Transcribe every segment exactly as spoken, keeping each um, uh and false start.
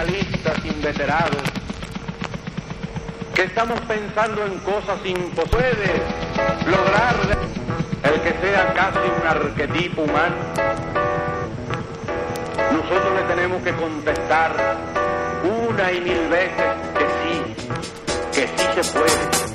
idealistas inveterados, que estamos pensando en cosas imposibles, lograr el que sea casi un arquetipo humano. Nosotros le tenemos que contestar una y mil veces que sí, que sí se puede.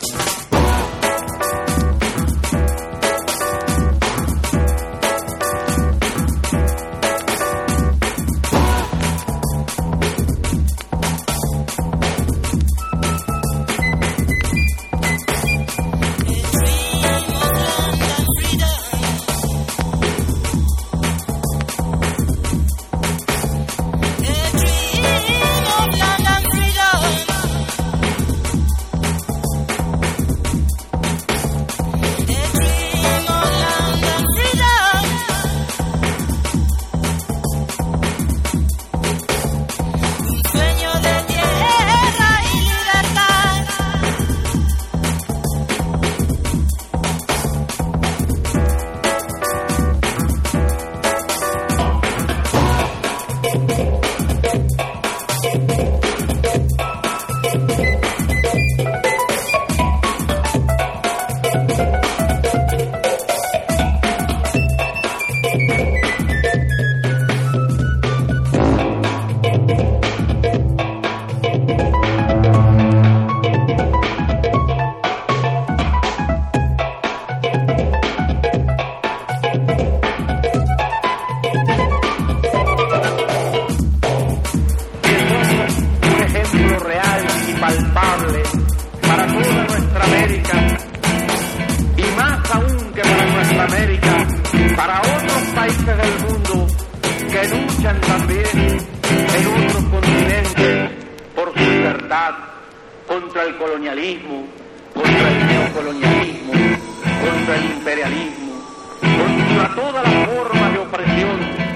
Contra el colonialismo, contra el neocolonialismo, contra el imperialismo, contra todas las formas de opresión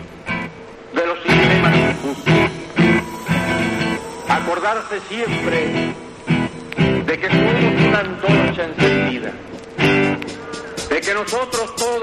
de los sistemas injustos. Acordarse siempre de que somos una antorcha encendida, de que nosotros todos